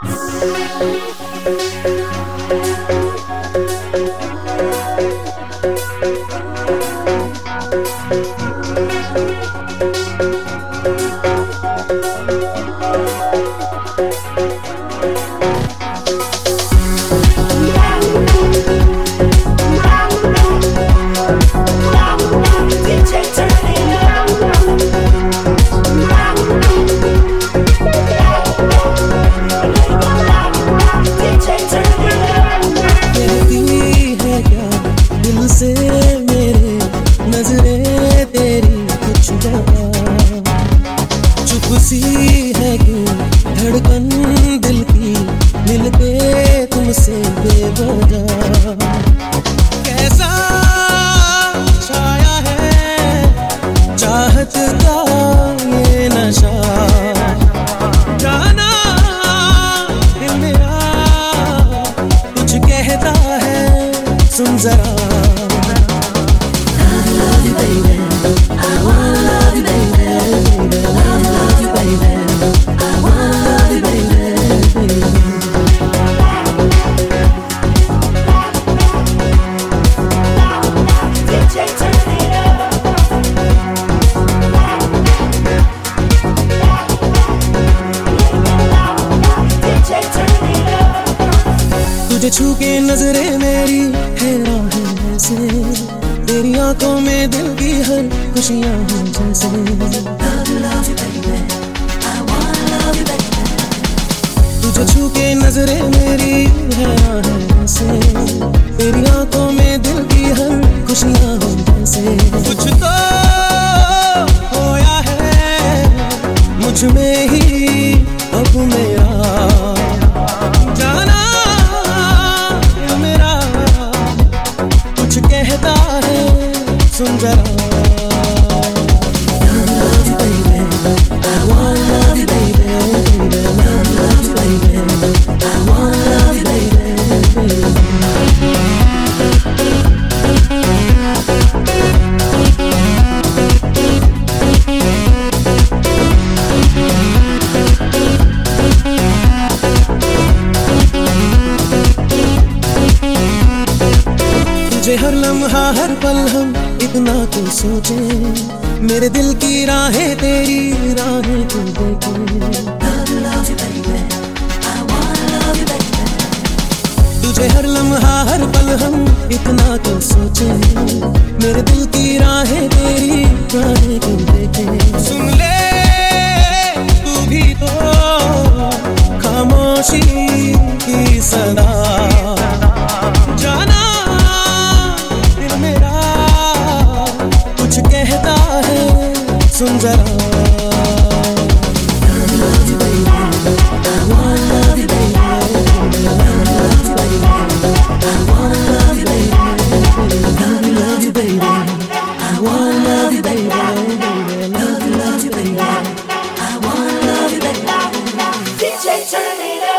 सी है क्यों धड़कन दिल की मिलके तुमसे बेवजह। कैसा छाया है चाहत का ये नशा, जाना दिल मेरा कुछ कहता है, सुन जरा। तुझे छू के नजरें मेरी हैरान है ऐसे, तेरी आंखों में दिल की हर खुशियां हो जैसे। तुझे छू के नजरें मेरी हैरान है ऐसे, तेरी आंखों में दिल की हर खुशियां हो जैसे। कुछ तो होया है मुझ में ही अब मेरा, जाना कहता है, सुन जरा। तुझे हर लम्हा हर पल हम इतना तो सोचे, मेरे दिल की राहें तेरी राहें तू देखे। तुझे हर लम्हा हर पल हम इतना तो सोचे, मेरे दिल की राहें तेरी राहें तू देखे। सुन ले तू भी तो खामोशी की सदा, जाना कुछ कहता है, सुन जरा। DJ turn it up.